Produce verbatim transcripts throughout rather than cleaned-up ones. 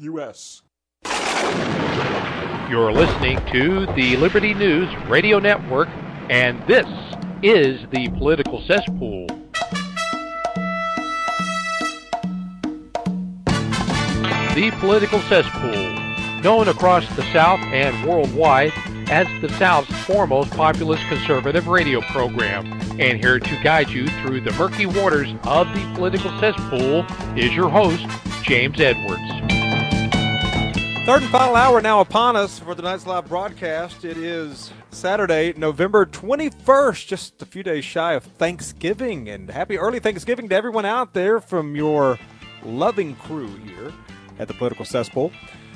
U S You're listening to the Liberty News Radio Network, and this is the Political Cesspool. The Political Cesspool, known across the South and worldwide as the South's foremost populist conservative radio program. And here to guide you through the murky waters of the Political Cesspool is your host, James Edwards. Third and final hour now upon us for tonight's live broadcast. It is Saturday, November twenty-first, just a few days shy of Thanksgiving. And happy early Thanksgiving to everyone out there from your loving crew here at the Political Cesspool.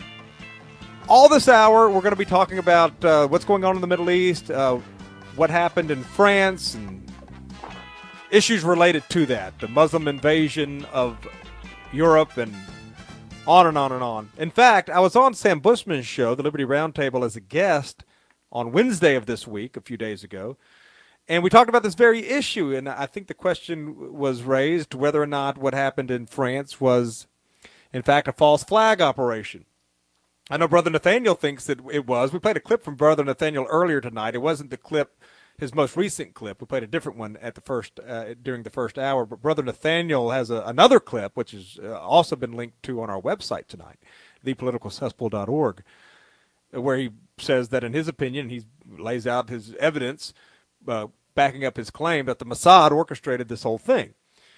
All this hour, we're going to be talking about uh, what's going on in the Middle East, uh, what happened in France, and issues related to that, the Muslim invasion of Europe, and on and on and on. In fact, I was on Sam Bushman's show, the Liberty Roundtable, as a guest on Wednesday of this week, a few days ago, and we talked about this very issue, and I think the question was raised whether or not what happened in France was, in fact, a false flag operation. I know Brother Nathaniel thinks that it was. We played a clip from Brother Nathaniel earlier tonight. It wasn't the clip, his most recent clip. We played a different one at the first uh, during the first hour. But Brother Nathaniel has a, another clip, which has uh, also been linked to on our website tonight, the political cesspool dot org, where he says that in his opinion, he lays out his evidence uh, backing up his claim that the Mossad orchestrated this whole thing.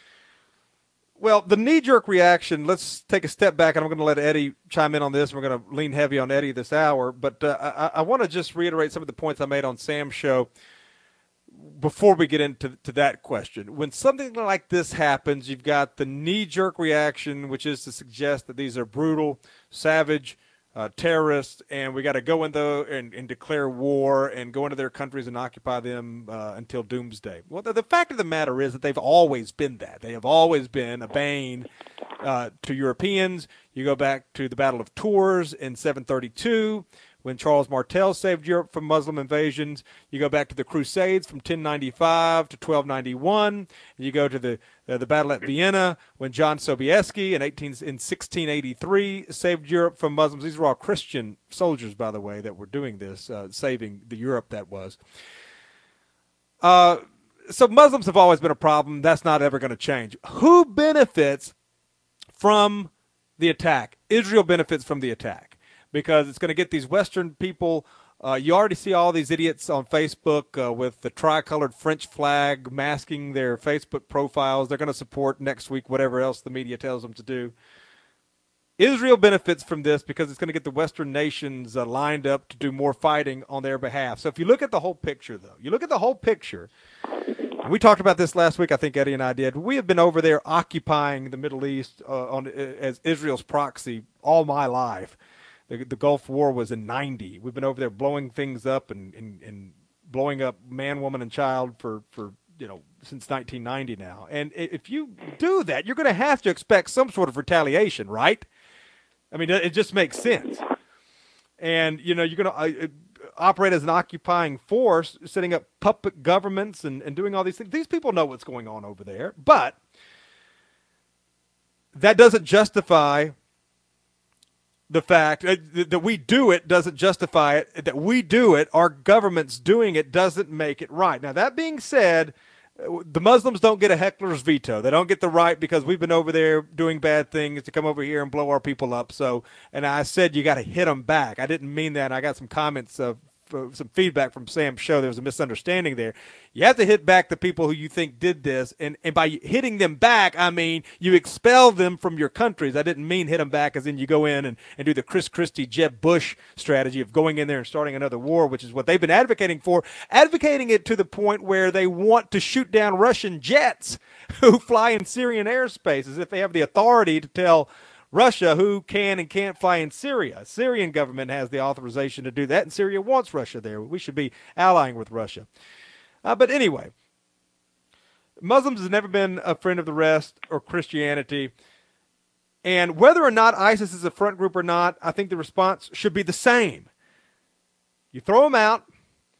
Well, the knee-jerk reaction, let's take a step back, and I'm going to let Eddie chime in on this. We're going to lean heavy on Eddie this hour, but uh, I, I want to just reiterate some of the points I made on Sam's show before we get into to that question. When something like this happens, you've got the knee-jerk reaction, which is to suggest that these are brutal, savage uh, terrorists, and we got to go in there and, and declare war and go into their countries and occupy them uh, until doomsday. Well, the, the fact of the matter is that they've always been that. They have always been a bane uh, to Europeans. You go back to the Battle of Tours in seven thirty-two, when Charles Martel saved Europe from Muslim invasions. You go back to the Crusades from ten ninety-five to twelve ninety-one. You go to the uh, the battle at Vienna when John Sobieski in eighteen in sixteen eighty-three saved Europe from Muslims. These were all Christian soldiers, by the way, that were doing this, uh, saving the Europe that was. Uh, so Muslims have always been a problem. That's not ever going to change. Who benefits from the attack? Israel benefits from the attack, because it's going to get these Western people. Uh, you already see all these idiots on Facebook uh, with the tricolored French flag masking their Facebook profiles. They're going to support next week whatever else the media tells them to do. Israel benefits from this because it's going to get the Western nations uh, lined up to do more fighting on their behalf. So if you look at the whole picture, though, you look at the whole picture, and we talked about this last week, I think Eddie and I did. We have been over there occupying the Middle East uh, on, uh, as Israel's proxy all my life. The, the Gulf War was in ninety. We've been over there blowing things up and, and, and blowing up man, woman, and child for, for you know since nineteen ninety now. And if you do that, you're going to have to expect some sort of retaliation, right? I mean, it just makes sense. And, you know, you're going to uh, operate as an occupying force, setting up puppet governments and, and doing all these things. These people know what's going on over there. But that doesn't justify the fact that we do it doesn't justify it. That we do it, our government's doing it, doesn't make it right. Now, that being said, the Muslims don't get a heckler's veto. They don't get the right because we've been over there doing bad things to come over here and blow our people up. So, and I said you got to hit them back. I didn't mean that. I got some comments of some feedback from Sam's show. There was a misunderstanding there. You have to hit back the people who you think did this, and, and by hitting them back, I mean you expel them from your countries. I didn't mean hit them back as in you go in and, and do the Chris Christie, Jeb Bush strategy of going in there and starting another war, which is what they've been advocating for, advocating it to the point where they want to shoot down Russian jets who fly in Syrian airspace as if they have the authority to tell Russia who can and can't fly in Syria. Syrian government has the authorization to do that, and Syria wants Russia there. We should be allying with Russia. Uh, but anyway, Muslims has never been a friend of the rest or Christianity. And whether or not ISIS is a front group or not, I think the response should be the same. You throw them out,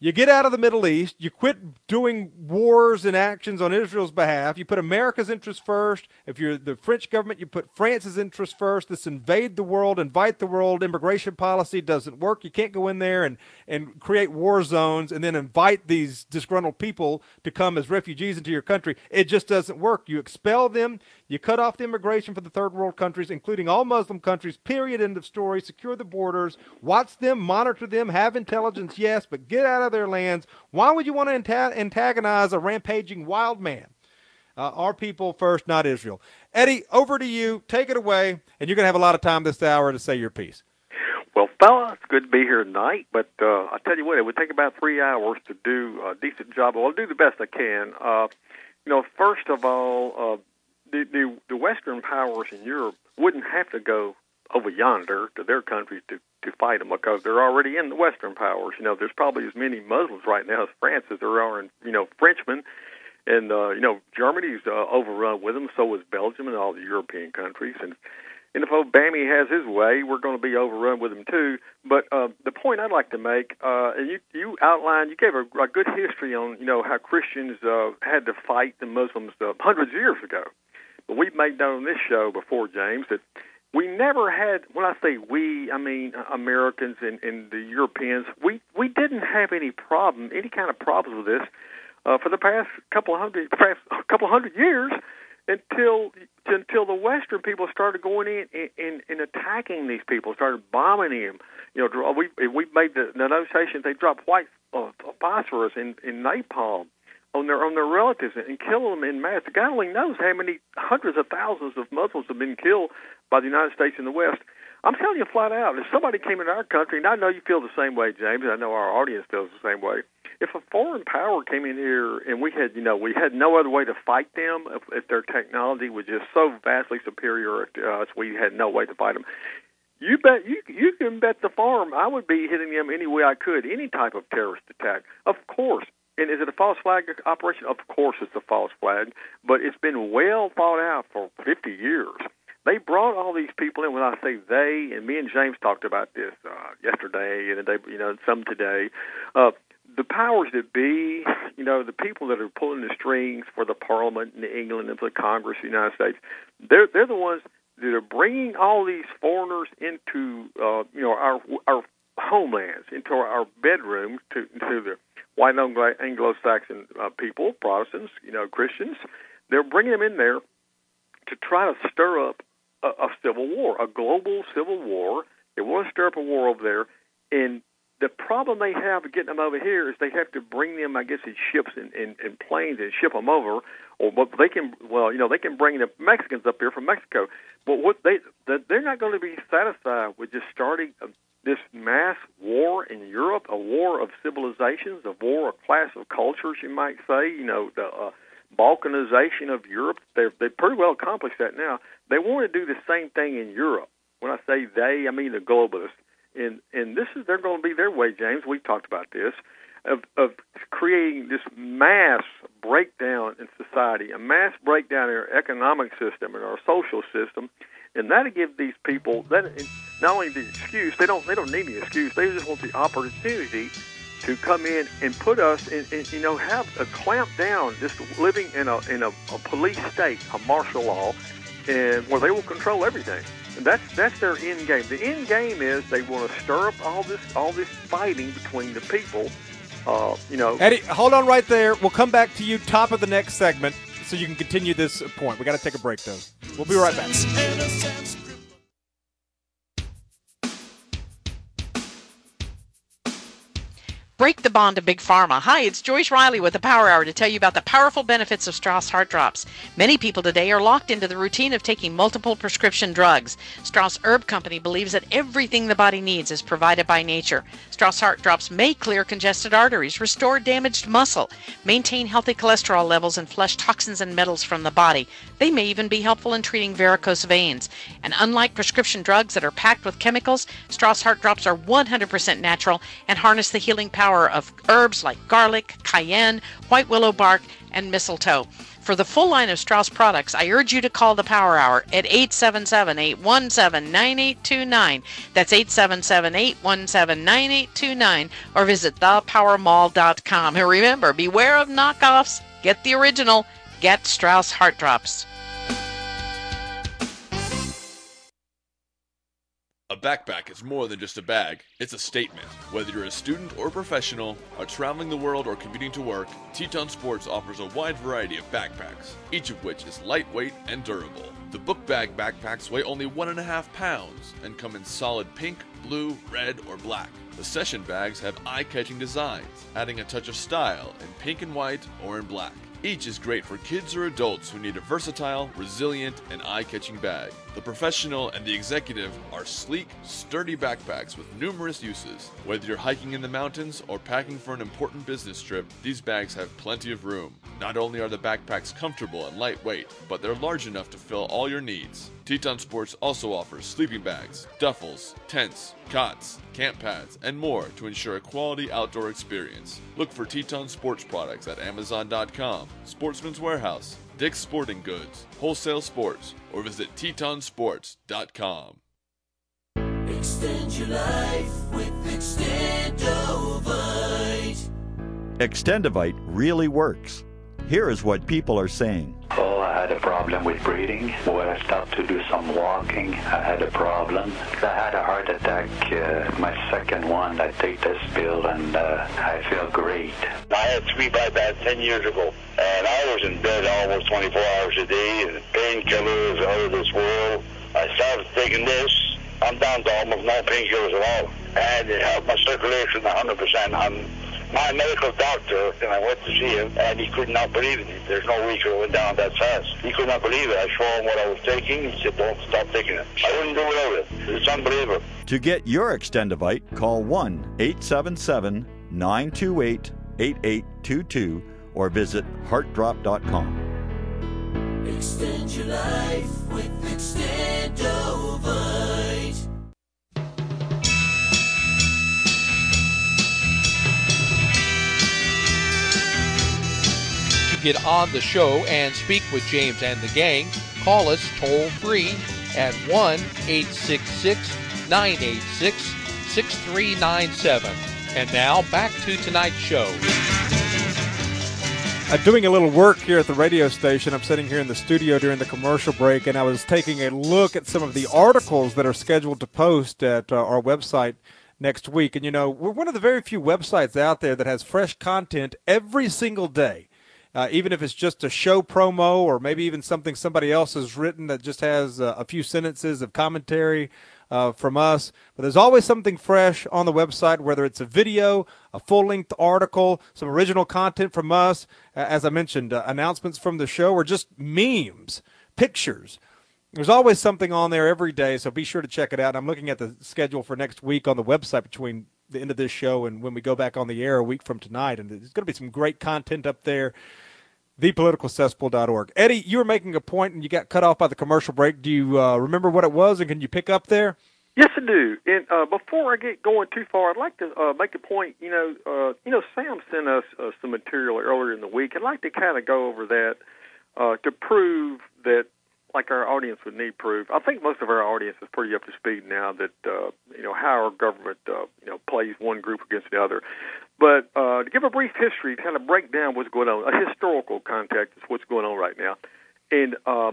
You get out of the Middle East. You quit doing wars and actions on Israel's behalf. You put America's interests first. If you're the French government, you put France's interests first. This invade the world, invite the world immigration policy doesn't work. You can't go in there and, and create war zones and then invite these disgruntled people to come as refugees into your country. It just doesn't work. You expel them. You cut off the immigration for the third world countries, including all Muslim countries, period, end of story. Secure the borders. Watch them, monitor them, have intelligence, yes, but get out of their lands. Why would you want to anta- antagonize a rampaging wild man? Uh, our people first, not Israel. Eddie, over to you. Take it away, and you're going to have a lot of time this hour to say your piece. Well, fella, it's good to be here tonight, but uh, I tell you what, it would take about three hours to do a decent job. Well, I'll do the best I can. Uh, you know, first of all, uh, the, the, the Western powers in Europe wouldn't have to go over yonder to their countries to, to fight them because they're already in the Western powers. You know, there's probably as many Muslims right now as France as there are in, you know, Frenchmen. And, uh, you know, Germany's uh, overrun with them, so is Belgium and all the European countries. And, and if old Bammy has his way, we're going to be overrun with them too. But uh, the point I'd like to make, uh, and you, you outlined, you gave a, a good history on, you know, how Christians uh, had to fight the Muslims uh, hundreds of years ago. But we've made known on this show before, James, that we never had, when I say we, I mean Americans and, and the Europeans, we, we didn't have any problem, any kind of problems with this uh, for the past couple of hundred, past couple of hundred years until until the Western people started going in and, and, and attacking these people, started bombing them. You know, we we made the, the notation they dropped white uh, phosphorus in, in napalm on their on their relatives and kill them in mass. God only knows how many hundreds of thousands of Muslims have been killed by the United States and the West. I'm telling you flat out, if somebody came into our country, and I know you feel the same way, James, and I know our audience feels the same way, if a foreign power came in here and we had, you know, we had no other way to fight them, if, if their technology was just so vastly superior to us, we had no way to fight them. You bet, you you can bet the farm I would be hitting them any way I could, any type of terrorist attack, of course. And is it a false flag operation? Of course it's a false flag, but it's been well thought out for fifty years. They brought all these people in. When I say they, and me and James talked about this uh, yesterday, and they, you know, some today. Uh, the powers that be, you know, the people that are pulling the strings for the Parliament in England and for the Congress of the United States, they're they're the ones that are bringing all these foreigners into, uh, you know, our our homelands, into our, our bedrooms, to into the white Anglo-Saxon uh, people, Protestants, you know, Christians. They're bringing them in there to try to stir up a, a civil war, a global civil war. They want to stir up a war over there, and the problem they have getting them over here is they have to bring them, I guess, in ships and, and, and planes and ship them over, or but they can, well, you know, they can bring the Mexicans up here from Mexico. But what they they're not going to be satisfied with just starting a, this mass war in Europe, a war of civilizations, a war of class of cultures, you might say. You know, the uh, Balkanization of Europe. They've they've pretty well accomplished that now. They want to do the same thing in Europe. When I say they, I mean the globalists. And and this is they're going to be their way, James. We've talked about this, of of creating this mass breakdown in society, a mass breakdown in our economic system and our social system, and that'll give these people that not only the excuse they don't they don't need the excuse, they just want the opportunity to come in and put us in, in you know have a clamp down, just living in a in a, a police state, a martial law, and where they will control everything. And that's that's their end game. The end game is they want to stir up all this all this fighting between the people. Uh, you know, Eddie, hold on right there. We'll come back to you top of the next segment so you can continue this point. We got to take a break though. We'll be right back. Break the bond of Big Pharma. Hi, it's Joyce Riley with the Power Hour to tell you about the powerful benefits of Strauss Heart Drops. Many people today are locked into the routine of taking multiple prescription drugs. Strauss Herb Company believes that everything the body needs is provided by nature. Strauss Heart Drops may clear congested arteries, restore damaged muscle, maintain healthy cholesterol levels, and flush toxins and metals from the body. They may even be helpful in treating varicose veins. And unlike prescription drugs that are packed with chemicals, Strauss Heart Drops are one hundred percent natural and harness the healing power of herbs like garlic, cayenne, white willow bark, and mistletoe. For the full line of Strauss products, I urge you to call the Power Hour at eight seven seven, eight one seven, nine eight two nine. That's eight seven seven, eight one seven, nine eight two nine, or visit the power mall dot com. And remember, beware of knockoffs. Get the original. Get Strauss Heart Drops. A backpack is more than just a bag, it's a statement. Whether you're a student or professional, are traveling the world or commuting to work, Teton Sports offers a wide variety of backpacks, each of which is lightweight and durable. The book bag backpacks weigh only one and a half pounds and come in solid pink, blue, red, or black. The session bags have eye-catching designs, adding a touch of style in pink and white or in black. Each is great for kids or adults who need a versatile, resilient, and eye-catching bag. The Professional and the Executive are sleek, sturdy backpacks with numerous uses. Whether you're hiking in the mountains or packing for an important business trip, these bags have plenty of room. Not only are the backpacks comfortable and lightweight, but they're large enough to fill all your needs. Teton Sports also offers sleeping bags, duffels, tents, cots, camp pads, and more to ensure a quality outdoor experience. Look for Teton Sports products at amazon dot com, Sportsman's Warehouse, Dick's Sporting Goods, Wholesale Sports, or visit teton sports dot com. Extend your life with Extendovite. Extendovite really works. Here is what people are saying. Oh, I had a problem with breathing. When I stopped to do some walking, I had a problem. I had a heart attack, uh, my second one. I take this pill and uh, I feel great. I had three bypass ten years ago, and I was in bed almost twenty-four hours a day, and painkillers out of this world. I started taking this. I'm down to almost no painkillers at all, and it helped my circulation one hundred percent. I'm my medical doctor, and I went to see him, and he could not believe it. There's no way he could have went down that fast. He could not believe it. I showed him what I was taking. He said, don't stop taking it. I wouldn't do without it. It's unbelievable. To get your Extendovite, call one eight seven seven, nine two eight, eight eight two two or visit heart drop dot com. Extend your life with Extendovite. Get on the show and speak with James and the gang, call us toll free at one eight six six, nine eight six, six three nine seven. And now back to tonight's show. I'm doing a little work here at the radio station. I'm sitting here in the studio during the commercial break, and I was taking a look at some of the articles that are scheduled to post at uh, our website next week. And, you know, we're one of the very few websites out there that has fresh content every single day. Uh, even if it's just a show promo or maybe even something somebody else has written that just has uh, a few sentences of commentary uh, from us. But there's always something fresh on the website, whether it's a video, a full-length article, some original content from us, uh, as I mentioned, uh, announcements from the show, or just memes, pictures. There's always something on there every day, so be sure to check it out. I'm looking at the schedule for next week on the website between the end of this show and when we go back on the air a week from tonight, and there's going to be some great content up there. the political cesspool dot org. Eddie, you were making a point and you got cut off by the commercial break. Do you uh, remember what it was, and can you pick up there? Yes, I do. And uh, before I get going too far, I'd like to uh, make a point. You know, uh, you know, Sam sent us uh, some material earlier in the week. I'd like to kind of go over that uh, to prove that, like our audience would need proof. I think most of our audience is pretty up to speed now that uh, you know how our government uh, you know plays one group against the other. But uh, to give a brief history, to kind of break down what's going on, a historical context is what's going on right now. And uh,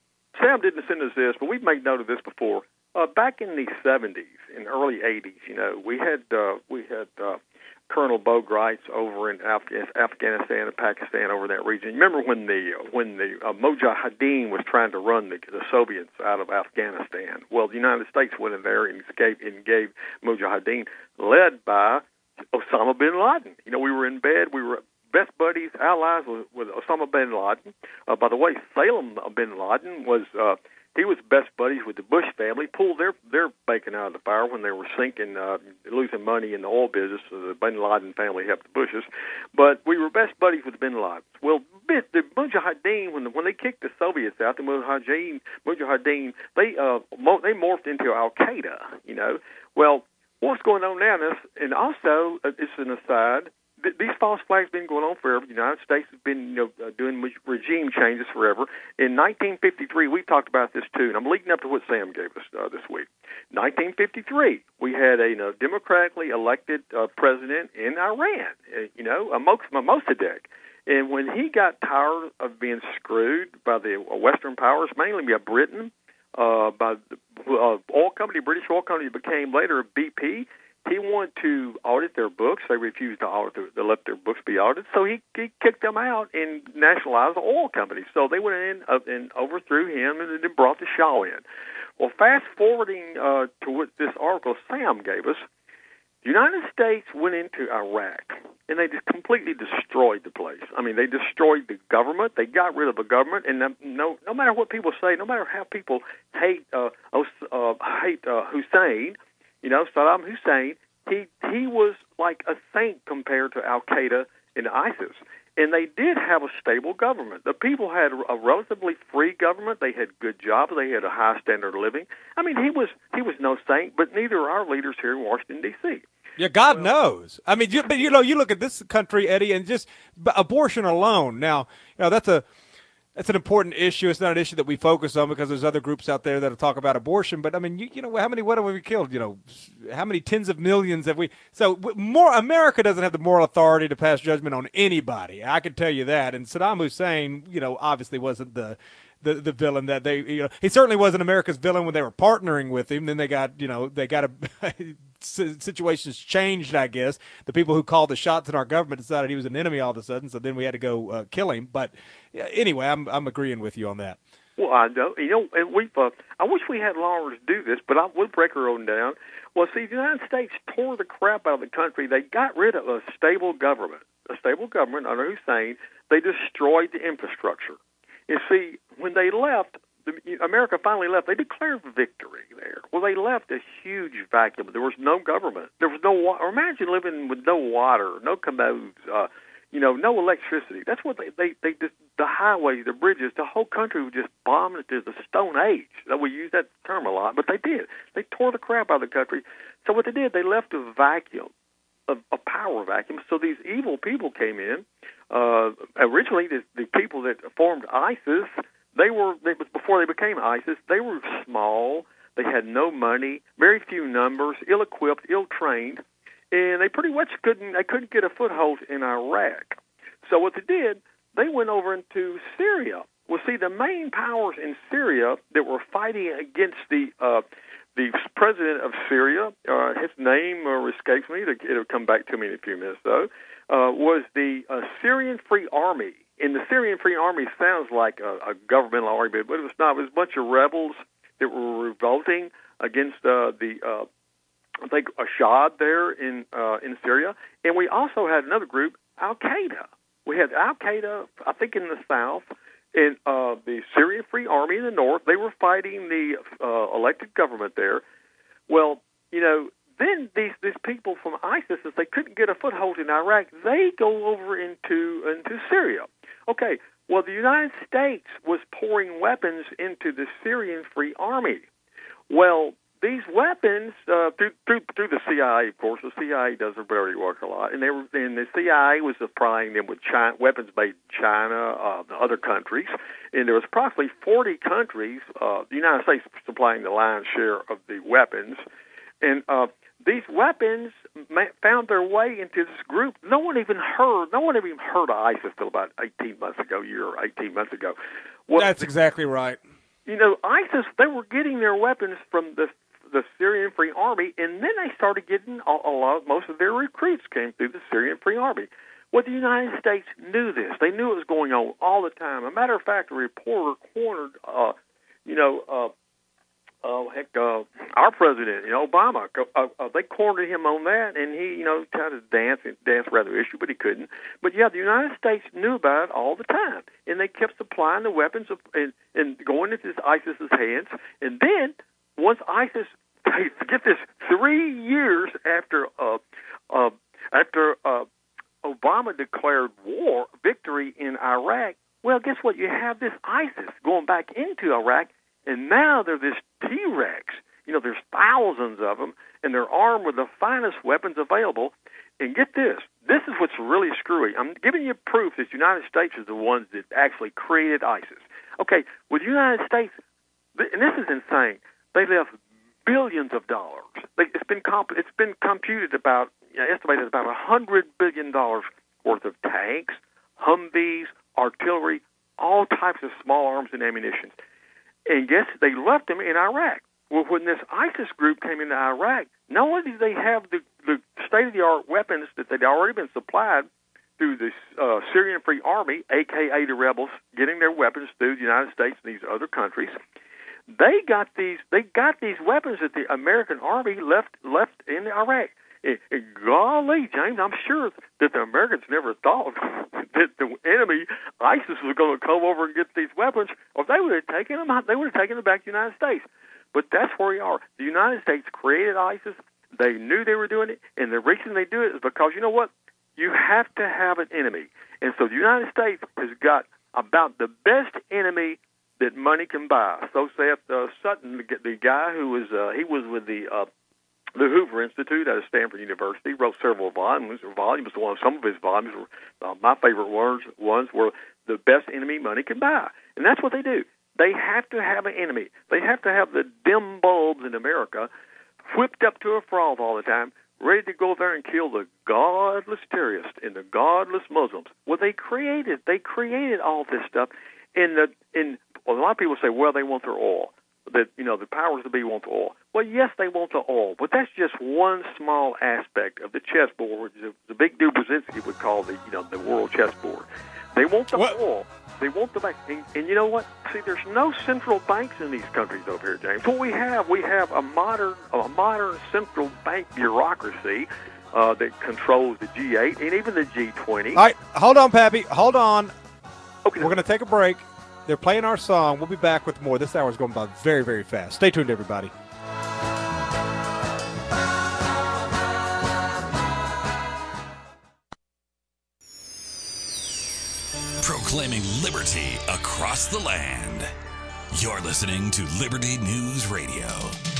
Sam didn't send us this, but we've made note of this before. Uh, back in the seventies and early eighties, you know, we had uh, we had uh, Colonel Bo Gritz over in Af- Afghanistan and Pakistan, over in that region. You remember when the when the uh, Mujahideen was trying to run the, the Soviets out of Afghanistan? Well, the United States went in there and gave, and gave Mujahideen, led by Osama bin Laden. You know, we were in bed. We were best buddies, allies with, with Osama bin Laden. Uh, by the way, Salem bin Laden was uh, he was best buddies with the Bush family. Pulled their their bacon out of the fire when they were sinking, uh, losing money in the oil business. So the bin Laden family helped the Bushes, but we were best buddies with the bin Ladens. Well, the Mujahideen, when the, when they kicked the Soviets out, the Mujahideen, Mujahideen they uh, mo- they morphed into Al Qaeda. You know, well. What's going on now, and also, uh, it's an aside, th- these false flags have been going on forever. The United States has been, you know, uh, doing regime changes forever. In nineteen fifty-three, we talked about this too, and I'm leading up to what Sam gave us uh, this week. nineteen fifty-three, we had a you know, democratically elected uh, president in Iran, uh, you know, a Mossadegh. And when he got tired of being screwed by the Western powers, mainly by Britain, uh, by the uh, oil company, British oil company became later B P, he wanted to audit their books. They refused to audit; their, they let their books be audited. So he, he kicked them out and nationalized the oil company. So they went in uh, and overthrew him and then brought the Shah in. Well, fast forwarding uh, to what this article Sam gave us, the United States went into Iraq, and they just completely destroyed the place. I mean, they destroyed the government. They got rid of the government, and no, no matter what people say, no matter how people hate uh, uh, hate uh, Hussein, you know, Saddam Hussein, he he was like a saint compared to Al Qaeda and ISIS. And they did have a stable government. The people had a relatively free government. They had good jobs. They had a high standard of living. I mean, he was he was no saint, but neither are our leaders here in Washington, D C Yeah, God knows. I mean, you, but you know, you look at this country, Eddie, and just abortion alone. Now, you know, that's a that's an important issue. It's not an issue that we focus on because there's other groups out there that'll talk about abortion. But I mean, you, you know, how many what have we killed? You know, how many tens of millions have we? So more America doesn't have the moral authority to pass judgment on anybody. I can tell you that. And Saddam Hussein, you know, obviously wasn't the. The, the villain that they, you know, he certainly wasn't America's villain when they were partnering with him. Then they got, you know, they got a situations changed, I guess. The people who called the shots in our government decided he was an enemy all of a sudden. So then we had to go uh, kill him. But yeah, anyway, I'm I'm agreeing with you on that. Well, I know, you know, and we. Uh, I wish we had lawyers to do this, but I would break her own down. Well, see, the United States tore the crap out of the country. They got rid of a stable government, a stable government under Hussein. They destroyed the infrastructure. You see, when they left, the, America finally left, they declared victory there. Well, they left a huge vacuum. There was no government. There was no water. Imagine living with no water, no commodes, uh, you know, no electricity. That's what they, they, they just, the highways, the bridges, the whole country was just bombed into the Stone Age. We use that term a lot, but they did. They tore the crap out of the country. So what they did, they left a vacuum, a, a power vacuum. So these evil people came in. Uh, originally, the, the people that formed ISIS, they were they, before they became ISIS, they were small. They had no money, very few numbers, ill-equipped, ill-trained, and they pretty much couldn't they couldn't get a foothold in Iraq. So what they did, they went over into Syria. Well, see, the main powers in Syria that were fighting against the uh, the president of Syria, uh, his name uh, escapes me. It'll come back to me in a few minutes, though. Uh, was the uh, Syrian Free Army. And the Syrian Free Army sounds like a, a governmental army, but it was not. It was a bunch of rebels that were revolting against uh, the, uh, I think, Assad there in uh, in Syria. And we also had another group, Al-Qaeda. We had Al-Qaeda, I think, in the south, and uh, the Syrian Free Army in the north. They were fighting the uh, elected government there. Well, you know, then these these people from ISIS, if they couldn't get a foothold in Iraq, they go over into into Syria. Okay, well, the United States was pouring weapons into the Syrian Free Army. Well, these weapons, uh, through, through through the C I A, of course, the C I A does their dirty work a lot, and they were and the C I A was supplying them with China, weapons made in China, uh, other countries, and there was approximately forty countries. Uh, the United States supplying the lion's share of the weapons, and uh, these weapons found their way into this group. No one even heard. No one even heard of ISIS till about eighteen months ago, year or eighteen months ago. Well, that's exactly right. You know, ISIS, they were getting their weapons from the the Syrian Free Army, and then they started getting a, a lot. Most of their recruits came through the Syrian Free Army. Well, the United States knew this. They knew it was going on all the time. As a matter of fact, a reporter cornered, uh, you know. Uh, Oh, heck, uh, our president, you know, Obama, uh, uh, they cornered him on that, and he, you know, tried to dance, dance rather issue, but he couldn't. But, yeah, the United States knew about it all the time, and they kept supplying the weapons of, and, and going into ISIS's hands. And then, once ISIS, get this, three years after uh, uh, after uh, Obama declared war, victory in Iraq, well, guess what? You have this ISIS going back into Iraq, and now they're this T-Rex. You know, there's thousands of them, and they're armed with the finest weapons available. And get this, this is what's really screwy. I'm giving you proof that the United States is the ones that actually created ISIS. Okay, with the United States, and this is insane, they left billions of dollars. It's been comp- it's been computed about, you know, estimated about one hundred billion dollars worth of tanks, Humvees, artillery, all types of small arms and ammunition. And guess they left them in Iraq. Well, when this ISIS group came into Iraq, not only did they have the, the state-of-the-art weapons that they'd already been supplied through the uh, Syrian Free Army, a k a the rebels, getting their weapons through the United States and these other countries, they got these they got these weapons that the American Army left left in Iraq. And, and golly, James, I'm sure that the Americans never thought that the enemy, ISIS, was going to come over and get these weapons, or they would have taken them. They would have taken them back to the United States. But that's where we are. The United States created ISIS. They knew they were doing it, and the reason they do it is because, you know what? You have to have an enemy. And so the United States has got about the best enemy that money can buy. So saith uh, Sutton, the, the guy who was, uh, he was with the uh, the Hoover Institute out of Stanford University, wrote several volumes. Volumes, one, some of his volumes were, uh, my favorite ones, ones were the best enemy money can buy. And that's what they do. They have to have an enemy. They have to have the dim bulbs in America whipped up to a froth all the time, ready to go there and kill the godless terrorists and the godless Muslims. Well, they created they created all this stuff. In the in well, a lot of people say, well, they want their oil. That you know the powers that be want the oil. Well, yes, they want the oil, but that's just one small aspect of the chessboard, which the big dude Brzezinski would call the you know the world chessboard. They want the what? oil. They want the bank. And, and you know what? See, there's no central banks in these countries over here, James. What we have, we have a modern, a modern central bank bureaucracy uh, that controls the G eight and even the G twenty. All right, hold on, Pappy. Hold on. Okay. We're going to take a break. They're playing our song. We'll be back with more. This hour is going by very, very fast. Stay tuned, everybody. Proclaiming liberty across the land. You're listening to Liberty News Radio.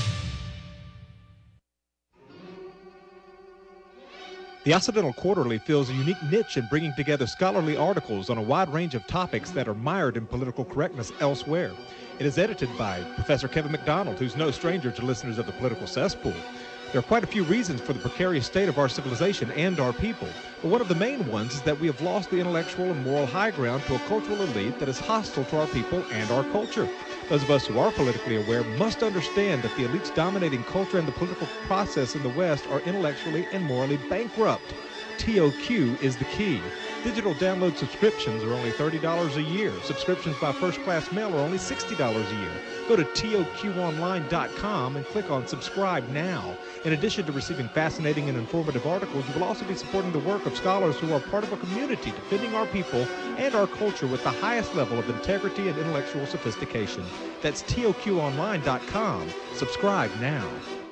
The Occidental Quarterly fills a unique niche in bringing together scholarly articles on a wide range of topics that are mired in political correctness elsewhere. It is edited by Professor Kevin McDonald, who's no stranger to listeners of the Political Cesspool. There are quite a few reasons for the precarious state of our civilization and our people, but one of the main ones is that we have lost the intellectual and moral high ground to a cultural elite that is hostile to our people and our culture. Those of us who are politically aware must understand that the elites dominating culture and the political process in the West are intellectually and morally bankrupt. T O Q is the key. Digital download subscriptions are only thirty dollars a year. Subscriptions by first-class mail are only sixty dollars a year. Go to T O Q online dot com and click on Subscribe Now. In addition to receiving fascinating and informative articles, you will also be supporting the work of scholars who are part of a community defending our people and our culture with the highest level of integrity and intellectual sophistication. That's T O Q online dot com. Subscribe now.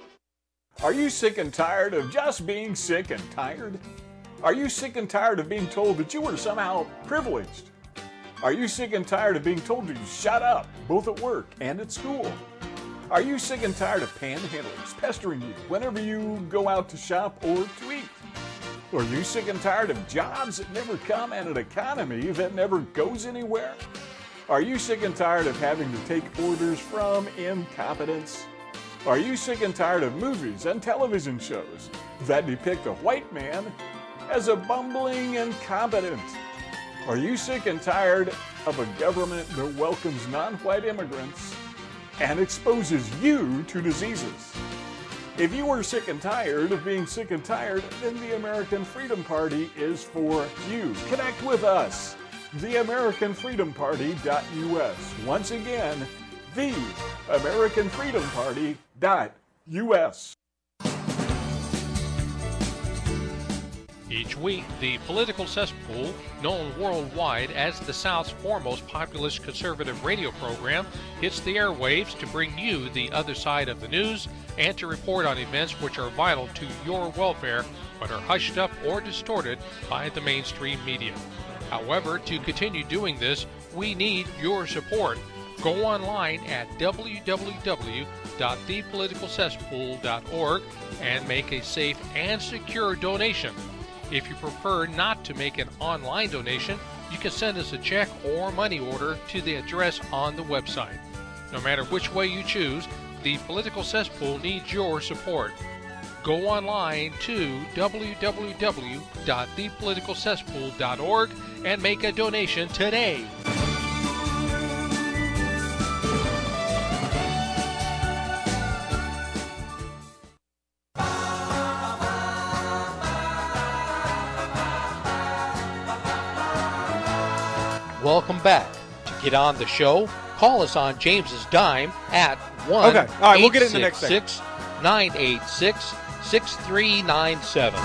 Are you sick and tired of just being sick and tired? Are you sick and tired of being told that you were somehow privileged? Are you sick and tired of being told to shut up, both at work and at school? Are you sick and tired of panhandlers pestering you whenever you go out to shop or to eat? Are you sick and tired of jobs that never come and an economy that never goes anywhere? Are you sick and tired of having to take orders from incompetence? Are you sick and tired of movies and television shows that depict a white man as a bumbling incompetent? Are you sick and tired of a government that welcomes non-white immigrants and exposes you to diseases? If you are sick and tired of being sick and tired, then the American Freedom Party is for you. Connect with us, the American Freedom Party dot U S. Once again, the American Freedom Party dot U S. Each week, the Political Cesspool, known worldwide as the South's foremost populist conservative radio program, hits the airwaves to bring you the other side of the news and to report on events which are vital to your welfare but are hushed up or distorted by the mainstream media. However, to continue doing this, we need your support. Go online at w w w dot the political cesspool dot org and make a safe and secure donation. If you prefer not to make an online donation, you can send us a check or money order to the address on the website. No matter which way you choose, the Political Cesspool needs your support. Go online to w w w dot the political cesspool dot org and make a donation today. Welcome back. To get on the show, call us on James's dime at one Okay. All right, we'll get it in the next six nine eight six, six three nine seven.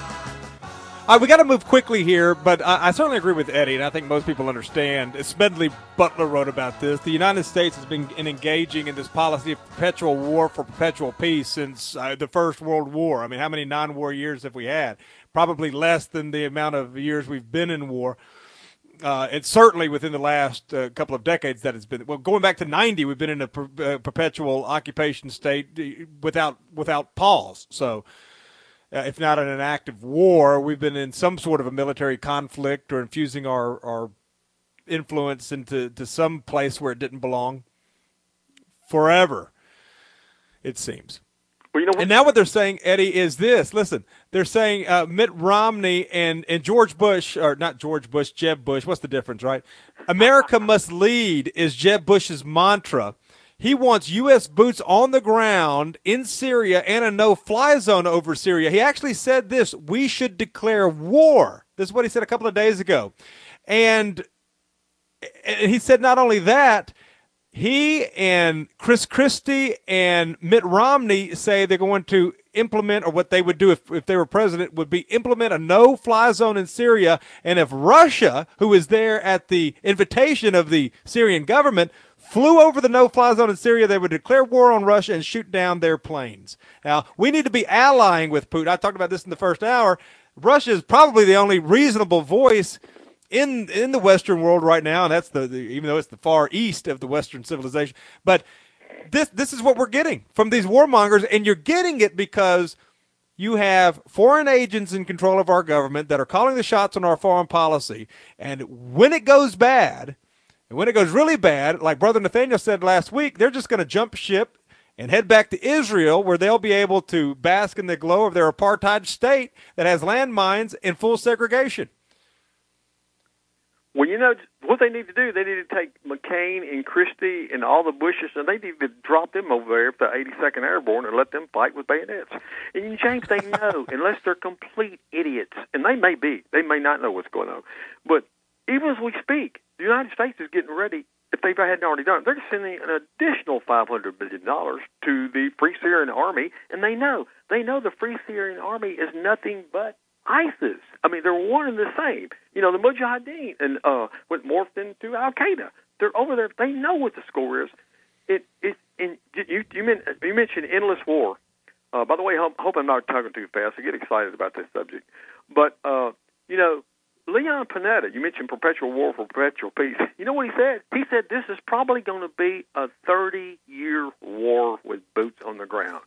All right, we got to move quickly here, but I, I certainly agree with Eddie, and I think most people understand. Smedley Butler wrote about this. The United States has been engaging in this policy of perpetual war for perpetual peace since uh, the First World War. I mean, how many non-war years have we had? Probably less than the amount of years we've been in war. Uh, it's certainly within the last uh, couple of decades that it's been. Well, going back to ninety, we've been in a per, uh, perpetual occupation state without without pause. So, uh, if not in an active war, we've been in some sort of a military conflict or infusing our, our influence into to some place where it didn't belong forever, it seems. Well, you know what? And now what they're saying, Eddie, is this. Listen, they're saying uh, Mitt Romney and, and George Bush, or not George Bush, Jeb Bush. What's the difference, right? America must lead is Jeb Bush's mantra. He wants U S boots on the ground in Syria and a no-fly zone over Syria. He actually said this: we should declare war. This is what he said a couple of days ago. And, and he said not only that, he and Chris Christie and Mitt Romney say they're going to implement, or what they would do if, if they were president, would be implement a no-fly zone in Syria. And if Russia, who is there at the invitation of the Syrian government, flew over the no-fly zone in Syria, they would declare war on Russia and shoot down their planes. Now, we need to be allying with Putin. I talked about this in the first hour. Russia is probably the only reasonable voice in in the Western world right now, and that's the, the even though it's the far east of the Western civilization. But this this is what we're getting from these warmongers, and you're getting it because you have foreign agents in control of our government that are calling the shots on our foreign policy. And when it goes bad, and when it goes really bad, like Brother Nathaniel said last week, they're just going to jump ship and head back to Israel, where they'll be able to bask in the glow of their apartheid state that has landmines and full segregation. Well, you know, what they need to do, they need to take McCain and Christie and all the Bushes, and they need to drop them over there at the eighty-second Airborne and let them fight with bayonets. And, James, they know, unless they're complete idiots, and they may be, they may not know what's going on. But even as we speak, the United States is getting ready, if they hadn't already done it, they're sending an additional five hundred million dollars to the Free Syrian Army, and they know. They know the Free Syrian Army is nothing but ISIS. I mean, they're one and the same. You know, the Mujahideen and uh, went morphed into Al Qaeda. They're over there. They know what the score is. It it. And you you, men, you mentioned endless war. Uh, by the way, I hope, hope I'm not talking too fast. I get excited about this subject. But uh, you know, Leon Panetta. You mentioned perpetual war for perpetual peace. You know what he said? He said this is probably going to be a thirty-year war with boots on the ground.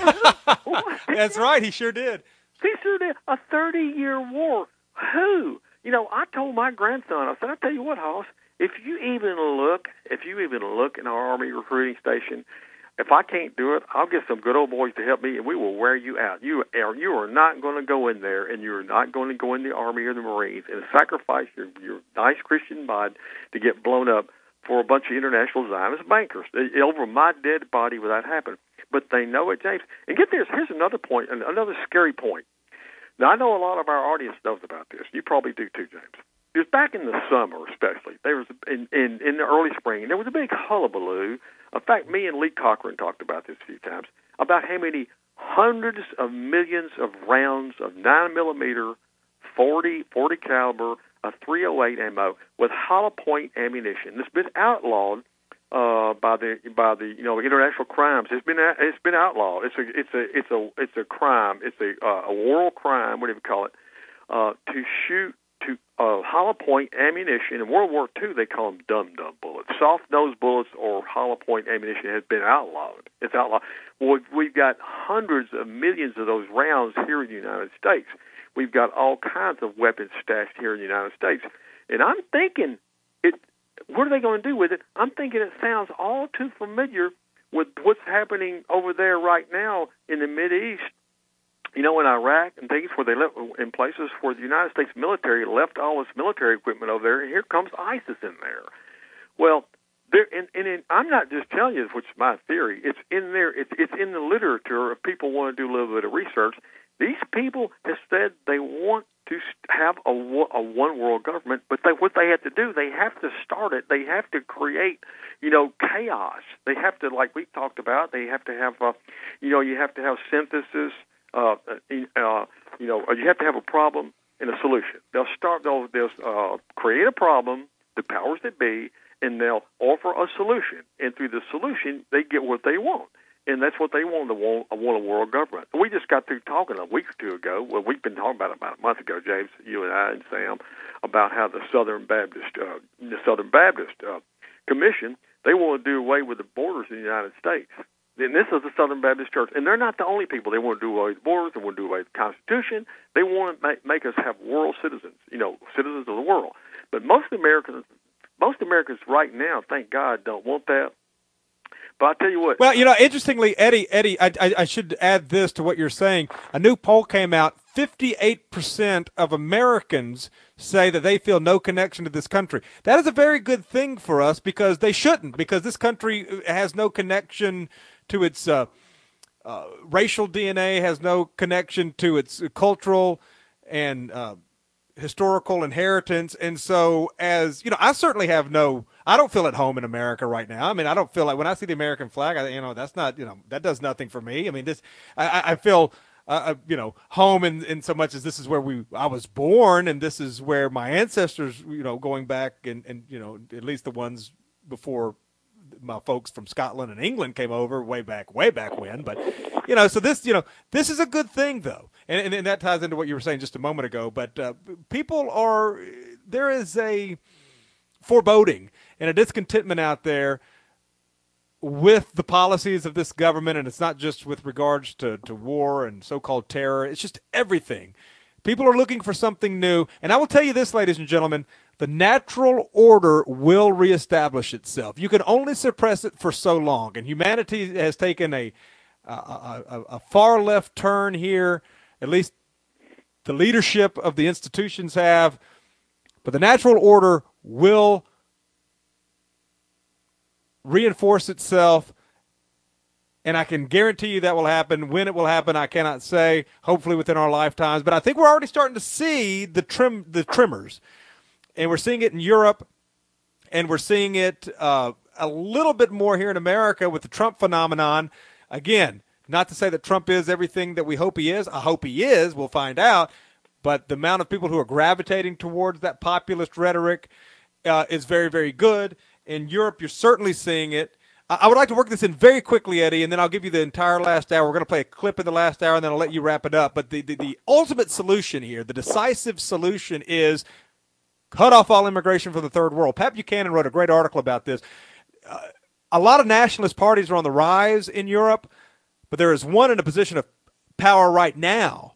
That's right. He sure did. He said a thirty-year war. Who? You know, I told my grandson, I said, I'll tell you what, Hoss, if you even look, if you even look in our Army recruiting station, if I can't do it, I'll get some good old boys to help me, and we will wear you out. You are, you are not going to go in there, and you're not going to go in the Army or the Marines and sacrifice your, your nice Christian bod to get blown up for a bunch of international Zionist bankers. Over my dead body would that happen. But they know it, James. And get this, here's another point, another scary point. Now, I know a lot of our audience knows about this. You probably do too, James. It was back in the summer, especially. There was in, in, in the early spring, there was a big hullabaloo. In fact, me and Lee Cochran talked about this a few times, about how many hundreds of millions of rounds of nine millimeter, forty, forty caliber, a three oh eight ammo with hollow point ammunition that's been outlawed uh, by the by the you know international crimes. It's been it's been outlawed. It's a it's a it's a it's a crime. It's a uh, a war crime. What do you call it? Uh, to shoot to uh, hollow point ammunition. In World War Two, they call them dum-dum bullets. Soft-nosed bullets or hollow point ammunition has been outlawed. It's outlawed. Well, we've got hundreds of millions of those rounds here in the United States. we've got all kinds of weapons stashed here in the United States. And I'm thinking, it. what are they going to do with it? I'm thinking it sounds all too familiar with what's happening over there right now in the Mideast, you know, in Iraq and things where they left, in places where the United States military left all its military equipment over there, and here comes ISIS in there. Well, there, and, and in, I'm not just telling you, which is my theory. It's in there. It's, it's in the literature. If people want to do a little bit of research, these people have said they want to have a, a one-world government, but they, what they have to do, they have to start it. They have to create, you know, chaos. They have to, like we talked about, they have to have, uh, you know, you have to have synthesis. Uh, uh, you know, you have to have a problem and a solution. They'll start. They'll, they'll uh, create a problem, the powers that be, and they'll offer a solution. And through the solution, they get what they want. And that's what they want, they want, want a world government. We just got through talking a week or two ago. Well, we've been talking about it about a month ago, James, you and I and Sam, about how the Southern Baptist, uh, the Southern Baptist uh, Commission, they want to do away with the borders in the United States. And this is the Southern Baptist Church. And they're not the only people. They want to do away with the borders. They want to do away with the Constitution. They want to make, make us have world citizens, you know, citizens of the world. But most Americans, most Americans right now, thank God, don't want that. But I tell you what. Well, you know, interestingly, Eddie, Eddie, I, I, I should add this to what you're saying. A new poll came out. fifty-eight percent of Americans say that they feel no connection to this country. That is a very good thing for us because they shouldn't, because this country has no connection to its uh, uh, racial D N A, has no connection to its cultural and uh, historical inheritance. And so, as you know, I certainly have no. I don't feel at home in America right now. I mean, I don't feel like when I see the American flag, I, you know, that's not, you know, that does nothing for me. I mean, this, I, I feel, uh, you know, home in, in so much as this is where we, I was born, and this is where my ancestors, you know, going back and, and, you know, at least the ones before my folks from Scotland and England came over way back, way back when. But, you know, so this, you know, this is a good thing though. And, and, and that ties into what you were saying just a moment ago. But uh, people are, there is a foreboding and a discontentment out there with the policies of this government, and it's not just with regards to, to war and so-called terror. It's just everything. People are looking for something new, and I will tell you this, ladies and gentlemen, the natural order will reestablish itself. You can only suppress it for so long, and humanity has taken a, a, a, a far left turn here, at least the leadership of the institutions have, but the natural order will reinforce itself, and I can guarantee you that will happen. When it will happen, I cannot say, hopefully within our lifetimes, but I think we're already starting to see the trim, the trimmers, and we're seeing it in Europe, and we're seeing it uh, a little bit more here in America with the Trump phenomenon. Again, not to say that Trump is everything that we hope he is. I hope he is. We'll find out, but the amount of people who are gravitating towards that populist rhetoric uh, is very, very good. In Europe, you're certainly seeing it. I would like to work this in very quickly, Eddie, and then I'll give you the entire last hour. We're going to play a clip in the last hour, and then I'll let you wrap it up. But the, the, the ultimate solution here, the decisive solution, is cut off all immigration from the third world. Pat Buchanan wrote a great article about this. Uh, a lot of nationalist parties are on the rise in Europe, but there is one in a position of power right now,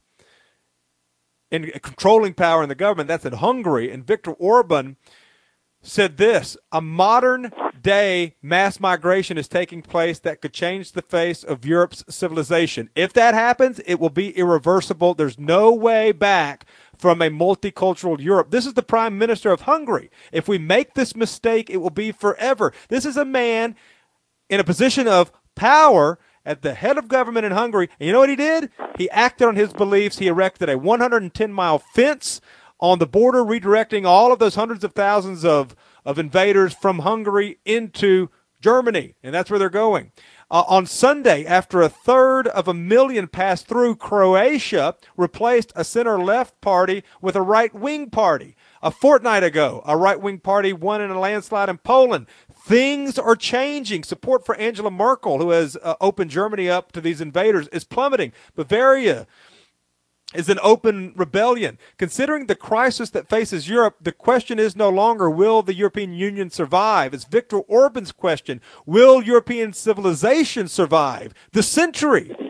in controlling power in the government. That's in Hungary, and Viktor Orban said this: a modern-day mass migration is taking place that could change the face of Europe's civilization. If that happens, it will be irreversible. There's no way back from a multicultural Europe. This is the Prime Minister of Hungary. If we make this mistake, it will be forever. This is a man in a position of power at the head of government in Hungary. And you know what he did? He acted on his beliefs. He erected a one hundred ten mile fence on the border, redirecting all of those hundreds of thousands of, of invaders from Hungary into Germany, and that's where they're going. Uh, on Sunday, after a third of a million passed through, Croatia replaced a center-left party with a right-wing party. A fortnight ago, a right-wing party won in a landslide in Poland. Things are changing. Support for Angela Merkel, who has uh, opened Germany up to these invaders, is plummeting. Bavaria is an open rebellion. Considering the crisis that faces Europe, the question is no longer, will the European Union survive? It's Viktor Orban's question. Will European civilization survive the century?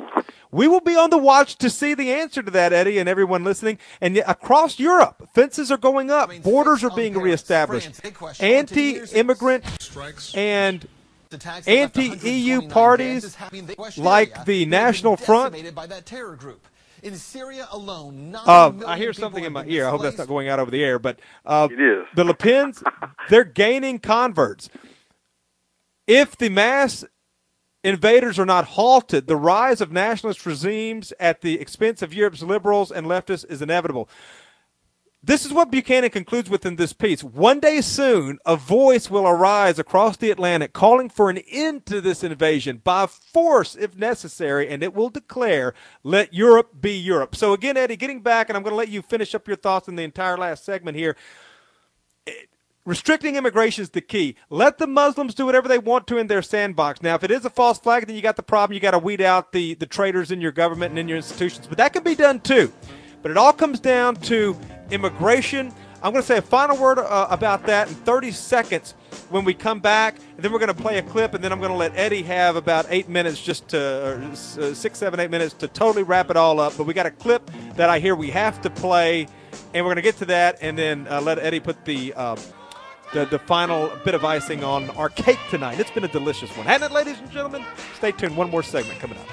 We will be on the watch to see the answer to that, Eddie, and everyone listening. And yet across Europe, fences are going up. Borders are being reestablished. Anti-immigrant and anti-E U parties like the National Front. In Syria alone, uh, I hear something in my ear. I hope that's not going out over the air. But uh, it is. The Le Pens, they're gaining converts. If the mass invaders are not halted, the rise of nationalist regimes at the expense of Europe's liberals and leftists is inevitable. This is what Buchanan concludes with in this piece. One day soon, a voice will arise across the Atlantic calling for an end to this invasion by force if necessary, and it will declare, let Europe be Europe. So again, Eddie, getting back, and I'm going to let you finish up your thoughts in the entire last segment here. Restricting immigration is the key. Let the Muslims do whatever they want to in their sandbox. Now, if it is a false flag, then you got the problem. You got to weed out the, the traitors in your government and in your institutions. But that can be done too. But it all comes down to immigration. I'm going to say a final word uh, about that in thirty seconds when we come back, and then we're going to play a clip, and then I'm going to let Eddie have about eight minutes, just to uh, six, seven, eight minutes to totally wrap it all up. But we got a clip that I hear we have to play, and we're going to get to that, and then uh, let Eddie put the, uh, the the final bit of icing on our cake tonight. It's been a delicious one, hasn't it, ladies and gentlemen? Stay tuned. One more segment coming up.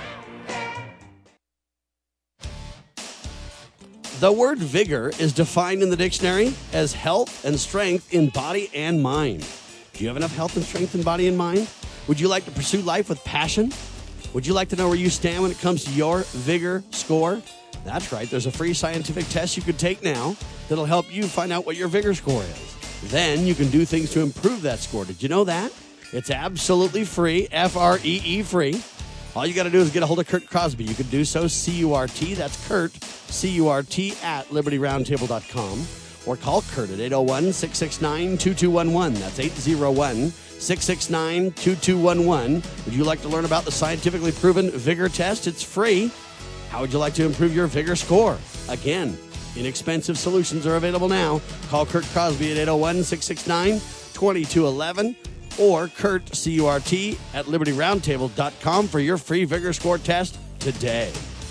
The word vigor is defined in the dictionary as health and strength in body and mind. Do you have enough health and strength in body and mind? Would you like to pursue life with passion? Would you like to know where you stand when it comes to your vigor score? That's right. There's a free scientific test you can take now that'll help you find out what your vigor score is. Then you can do things to improve that score. Did you know that? It's absolutely free, F R E E free. All you got to do is get a hold of Curt Crosby. You can do so, C U R T, that's Curt, C U R T, at liberty roundtable dot com. Or call Curt at eight oh one, six six nine, two two one one. That's eight oh one, six six nine, two two one one. Would you like to learn about the scientifically proven vigor test? It's free. How would you like to improve your vigor score? Again, inexpensive solutions are available now. Call Curt Crosby at eight oh one, six six nine, two two one one. Or Curt, C U R T, at liberty roundtable dot com for your free vigor score test today.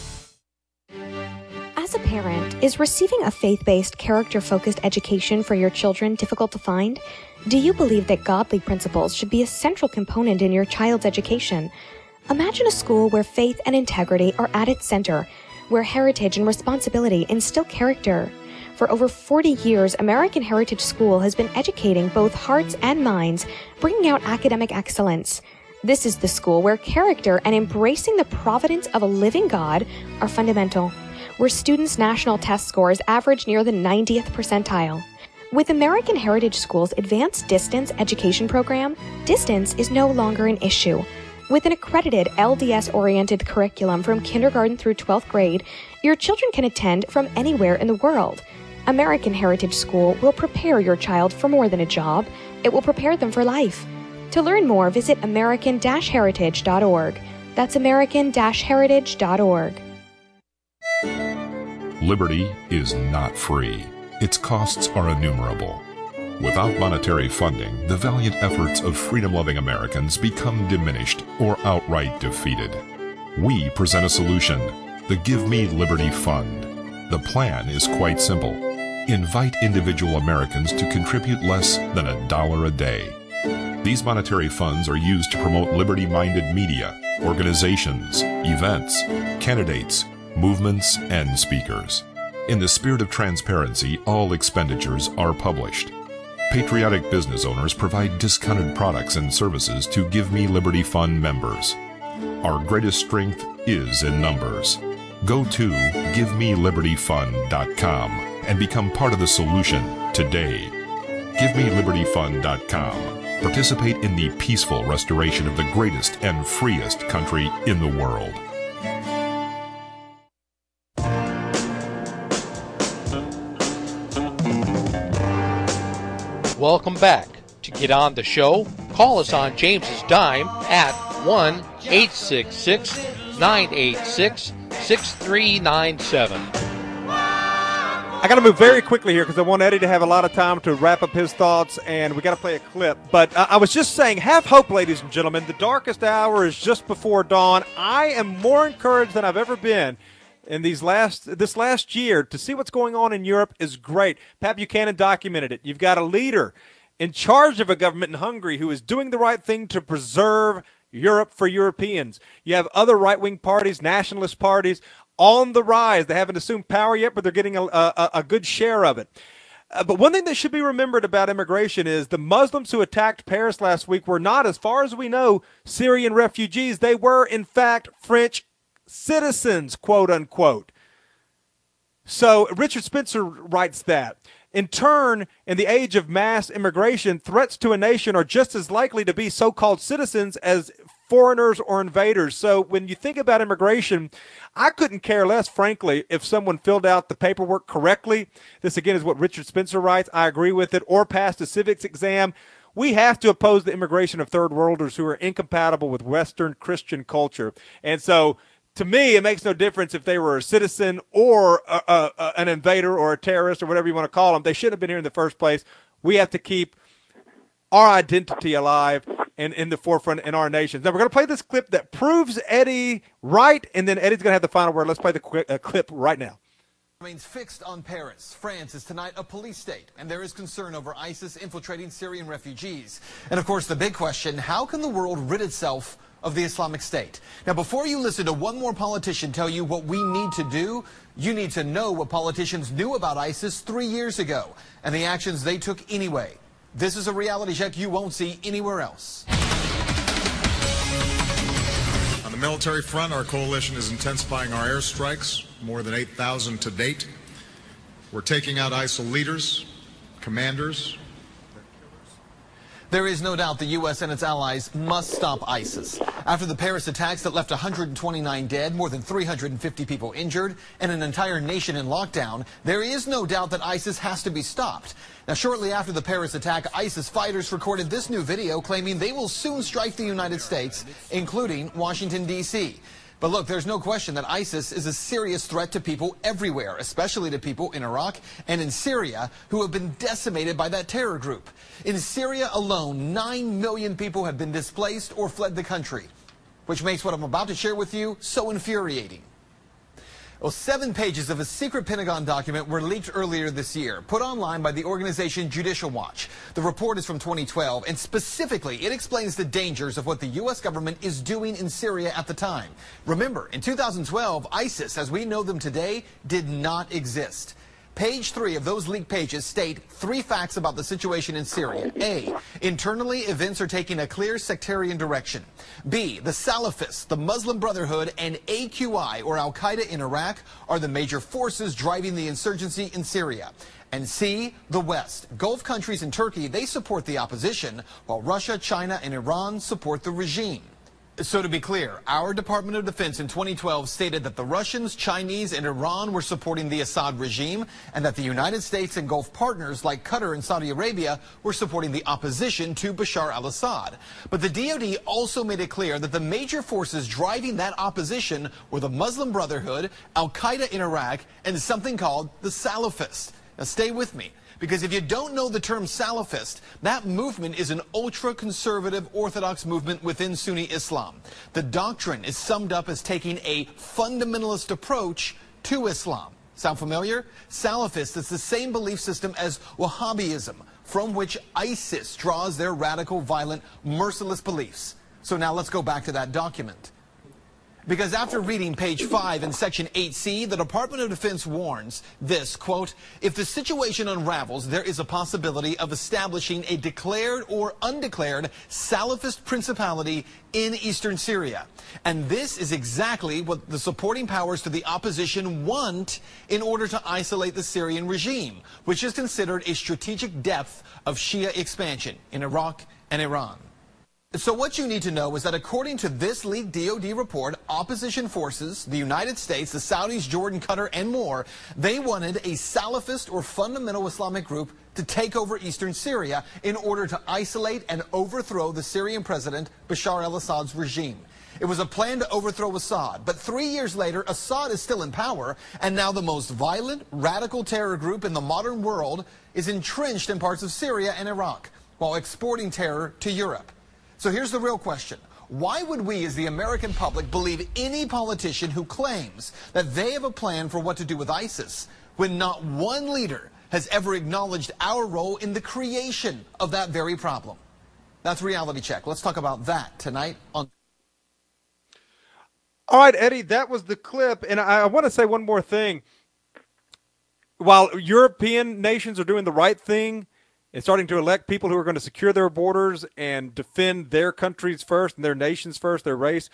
As a parent, is receiving a faith-based, character-focused education for your children difficult to find? Do you believe that godly principles should be a central component in your child's education? Imagine a school where faith and integrity are at its center, where heritage and responsibility instill character. For over forty years, American Heritage School has been educating both hearts and minds, bringing out academic excellence. This is the school where character and embracing the providence of a living God are fundamental, where students' national test scores average near the ninetieth percentile. With American Heritage School's Advanced Distance Education Program, distance is no longer an issue. With an accredited L D S-oriented curriculum from kindergarten through twelfth grade, your children can attend from anywhere in the world. American Heritage School will prepare your child for more than a job. It will prepare them for life. To learn more, visit american dash heritage dot org. That's american dash heritage dot org. Liberty is not free. Its costs are innumerable. Without monetary funding, the valiant efforts of freedom-loving Americans become diminished or outright defeated. We present a solution, the Give Me Liberty Fund. The plan is quite simple. Invite individual Americans to contribute less than a dollar a day. These monetary funds are used to promote liberty-minded media, organizations, events, candidates, movements, and speakers. In the spirit of transparency, all expenditures are published. Patriotic business owners provide discounted products and services to Give Me Liberty Fund members. Our greatest strength is in numbers. Go to give me liberty fund dot com and become part of the solution today. give me liberty fund dot com. Participate in the peaceful restoration of the greatest and freest country in the world. Welcome back. To get on the show, call us on James's dime at one eight six six, nine eight six, six three nine seven. I got to move very quickly here because I want Eddie to have a lot of time to wrap up his thoughts, and we got to play a clip. But uh, I was just saying, have hope, ladies and gentlemen. The darkest hour is just before dawn. I am more encouraged than I've ever been in these last this last year. To see what's going on in Europe is great. Pat Buchanan documented it. You've got a leader in charge of a government in Hungary who is doing the right thing to preserve Europe for Europeans. You have other right-wing parties, nationalist parties, on the rise. They haven't assumed power yet, but they're getting a, a, a good share of it. Uh, but one thing that should be remembered about immigration is the Muslims who attacked Paris last week were not, as far as we know, Syrian refugees. They were, in fact, French citizens, quote unquote. So Richard Spencer writes that. In turn, in the age of mass immigration, threats to a nation are just as likely to be so-called citizens as foreigners or invaders. So when you think about immigration, I couldn't care less, frankly, if someone filled out the paperwork correctly. This, again, is what Richard Spencer writes. I agree with it. Or passed a civics exam. We have to oppose the immigration of third worlders who are incompatible with Western Christian culture. And so, to me, it makes no difference if they were a citizen or a, a, a, an invader or a terrorist or whatever you want to call them. They shouldn't have been here in the first place. We have to keep our identity alive and in the forefront in our nations. Now, we're going to play this clip that proves Eddie right, and then Eddie's going to have the final word. Let's play the qu- uh, clip right now. Remains fixed on Paris. France is tonight a police state, and there is concern over ISIS infiltrating Syrian refugees. And, of course, the big question, how can the world rid itself of the Islamic State? Now, before you listen to one more politician tell you what we need to do, you need to know what politicians knew about ISIS three years ago and the actions they took anyway. This is a reality check you won't see anywhere else. On the military front, our coalition is intensifying our airstrikes, more than eight thousand to date. We're taking out ISIL leaders, commanders. There is no doubt the U S and its allies must stop ISIS. After the Paris attacks that left one hundred twenty-nine dead, more than three hundred fifty people injured, and an entire nation in lockdown, there is no doubt that ISIS has to be stopped. Now, shortly after the Paris attack, ISIS fighters recorded this new video claiming they will soon strike the United States, including Washington, D C But look, there's no question that ISIS is a serious threat to people everywhere, especially to people in Iraq and in Syria who have been decimated by that terror group. In Syria alone, nine million people have been displaced or fled the country, which makes what I'm about to share with you so infuriating. Well, seven pages of a secret Pentagon document were leaked earlier this year, put online by the organization Judicial Watch. The report is from twenty twelve, and specifically, it explains the dangers of what the U S government is doing in Syria at the time. Remember, in two thousand twelve, ISIS, as we know them today, did not exist. Page three of those leaked pages state three facts about the situation in Syria. A, internally, events are taking a clear sectarian direction. B, the Salafists, the Muslim Brotherhood, and A Q I, or Al-Qaeda in Iraq, are the major forces driving the insurgency in Syria. And C, the West. Gulf countries and Turkey, they support the opposition, while Russia, China, and Iran support the regime. So to be clear, our Department of Defense in twenty twelve stated that the Russians, Chinese, and Iran were supporting the Assad regime, and that the United States and Gulf partners like Qatar and Saudi Arabia were supporting the opposition to Bashar al-Assad. But the D O D also made it clear that the major forces driving that opposition were the Muslim Brotherhood, Al-Qaeda in Iraq, and something called the Salafists. Now stay with me, because if you don't know the term Salafist, that movement is an ultra-conservative Orthodox movement within Sunni Islam. The doctrine is summed up as taking a fundamentalist approach to Islam. Sound familiar? Salafist is the same belief system as Wahhabism, from which ISIS draws their radical, violent, merciless beliefs. So now let's go back to that document. Because after reading page five in section eight C, the Department of Defense warns this, quote, if the situation unravels, there is a possibility of establishing a declared or undeclared Salafist principality in eastern Syria. And this is exactly what the supporting powers to the opposition want in order to isolate the Syrian regime, which is considered a strategic depth of Shia expansion in Iraq and Iran. So what you need to know is that according to this leaked D O D report, opposition forces, the United States, the Saudis, Jordan, Qatar, and more, they wanted a Salafist or fundamental Islamic group to take over eastern Syria in order to isolate and overthrow the Syrian president Bashar al-Assad's regime. It was a plan to overthrow Assad. But three years later, Assad is still in power, and now the most violent, radical terror group in the modern world is entrenched in parts of Syria and Iraq, while exporting terror to Europe. So here's the real question. Why would we as the American public believe any politician who claims that they have a plan for what to do with ISIS when not one leader has ever acknowledged our role in the creation of that very problem? That's Reality Check. Let's talk about that tonight on... All right, Eddie, that was the clip. And I, I want to say one more thing. While European nations are doing the right thing and starting to elect people who are going to secure their borders and defend their countries first and their nations first, their race,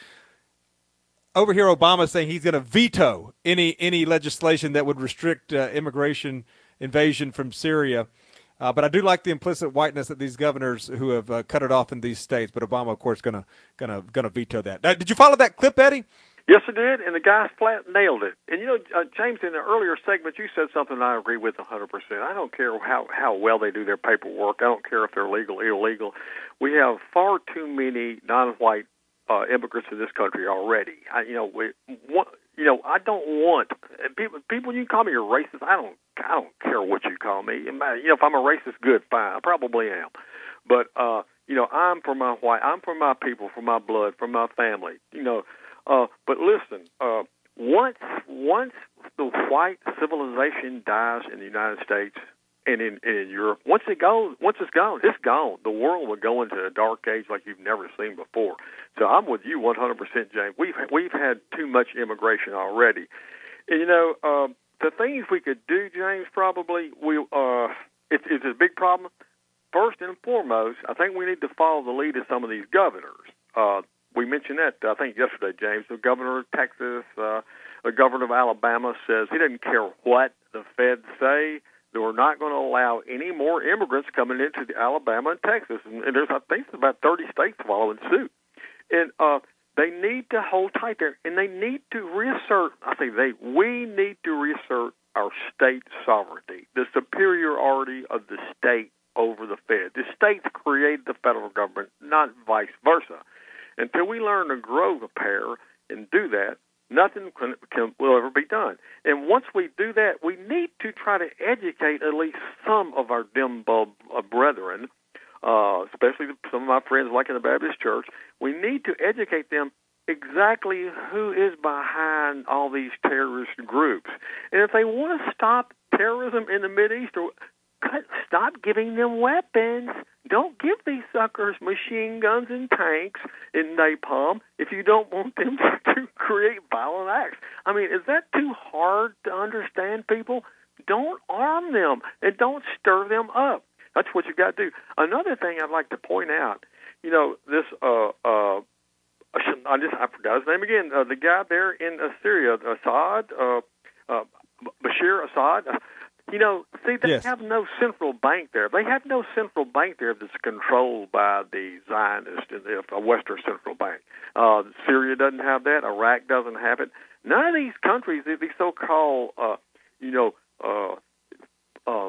over here Obama is saying he's going to veto any any legislation that would restrict uh, immigration invasion from Syria. Uh, but I do like the implicit whiteness that these governors who have uh, cut it off in these states. But Obama, of course, going to gonna gonna veto that. Now, did you follow that clip, Eddie? Yes, I did, and the guy flat nailed it. And, you know, uh, James, in the earlier segment, you said something I agree with one hundred percent. I don't care how, how well they do their paperwork. I don't care if they're legal or illegal. We have far too many non-white uh, immigrants in this country already. I, you know, we want, you know, I don't want people. People, you can call me a racist. I don't. I don't care what you call me. You know, if I'm a racist, good, fine. I probably am. But uh, you know, I'm for my white. I'm for my people, for my blood, for my family. You know. Uh, but listen, uh, once once the white civilization dies in the United States and in, and in Europe, once it goes, once it's gone, it's gone. The world will go into a dark age like you've never seen before. So I'm with you one hundred percent, James. We've we've had too much immigration already, and you know uh, the things we could do, James. Probably we uh, it's it's a big problem. First and foremost, I think we need to follow the lead of some of these governors. Uh, We mentioned that, I think, yesterday, James. The governor of Texas, uh, the governor of Alabama says he doesn't care what the feds say. They're not going to allow any more immigrants coming into the Alabama and Texas. And, and there's, I think, there's about thirty states following suit. And uh, they need to hold tight there, and they need to reassert, I think they, we need to reassert our state sovereignty, the superiority of the state over the Fed. The states created the federal government, not vice versa. Until we learn to grow the pair and do that, nothing can, can, will ever be done. And once we do that, we need to try to educate at least some of our dim bulb uh, brethren, uh, especially some of my friends like in the Baptist Church. We need to educate them exactly who is behind all these terrorist groups. And if they want to stop terrorism in the Mideast, or stop giving them weapons. Don't give these suckers machine guns and tanks and napalm if you don't want them to create violent acts. I mean, is that too hard to understand, people? Don't arm them and don't stir them up. That's what you got to do. Another thing I'd like to point out, you know, this, uh, uh, I just, I forgot his name again, uh, the guy there in uh, Syria, Assad, uh, uh, Bashir Assad, uh, You know, see, they yes. have no central bank there. They have no central bank there that's controlled by the Zionists, a Western central bank. Uh, Syria doesn't have that. Iraq doesn't have it. None of these countries, these so-called, uh, you know, uh, uh,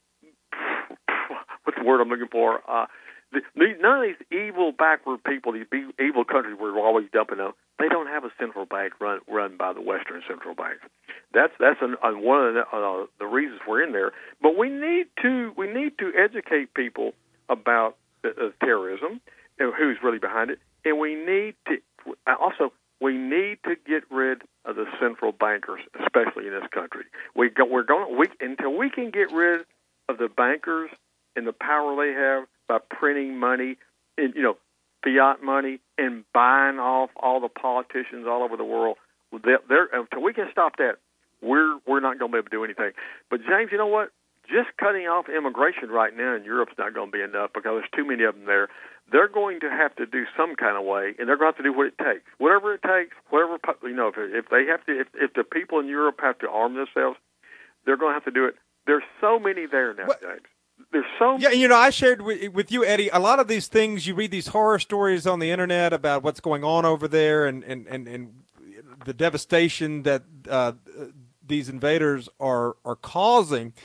what's the word I'm looking for? Uh, the, none of these evil, backward people, these evil countries we're always dumping on, they don't have a central bank run run by the Western central banks. That's that's an, an one of the, uh, the reasons we're in there. But we need to we need to educate people about uh, terrorism and who's really behind it, and we need to also we need to get rid of the central bankers, especially in this country. We go, we're going we until we can get rid of the bankers and the power they have by printing money, and you know. fiat money and buying off all the politicians all over the world. They're, they're, until we can stop that, we're we're not going to be able to do anything. But, James, you know what? Just cutting off immigration right now in Europe's not going to be enough because there's too many of them there. They're going to have to do some kind of way, and they're going to have to do what it takes. Whatever it takes, whatever, you know, if, if they have to, if, if the people in Europe have to arm themselves, they're going to have to do it. There's so many there now, what? James. There's so yeah, you know, I shared with, with you, Eddie, a lot of these things, you read these horror stories on the internet about what's going on over there and, and, and, and the devastation that uh, these invaders are, are causing.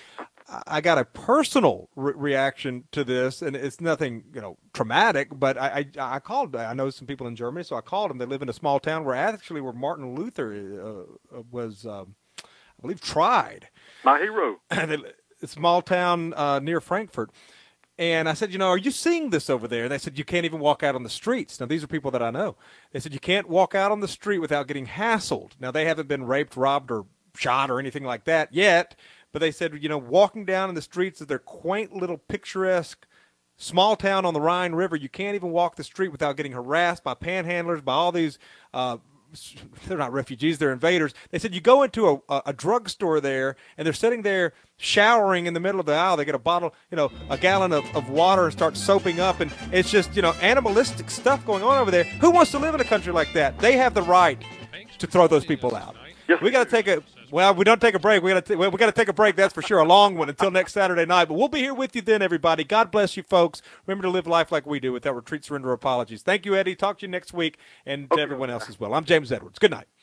I got a personal re- reaction to this, and it's nothing, you know, traumatic, but I, I, I called, I know some people in Germany, so I called them. They live in a small town where actually where Martin Luther uh, was, um, I believe, tried. My hero. A small town uh, near Frankfurt. And I said, you know, are you seeing this over there? And they said, you can't even walk out on the streets. Now, these are people that I know. They said, you can't walk out on the street without getting hassled. Now, they haven't been raped, robbed, or shot or anything like that yet. But they said, you know, walking down in the streets of their quaint little picturesque small town on the Rhine River, you can't even walk the street without getting harassed by panhandlers, by all these, uh, they're not refugees, they're invaders. They said you go into a, a, a drugstore there, and they're sitting there showering in the middle of the aisle. They get a bottle, you know, a gallon of, of water and start soaping up, and it's just, you know, animalistic stuff going on over there. Who wants to live in a country like that? They have the right to throw those people out. Yes. We got to take a well. We don't take a break. We got to well, we got to take a break. That's for sure. A long one until next Saturday night. But we'll be here with you then, everybody. God bless you, folks. Remember to live life like we do, without retreat, surrender, apologies. Thank you, Eddie. Talk to you next week, and to everyone else as well. I'm James Edwards. Good night.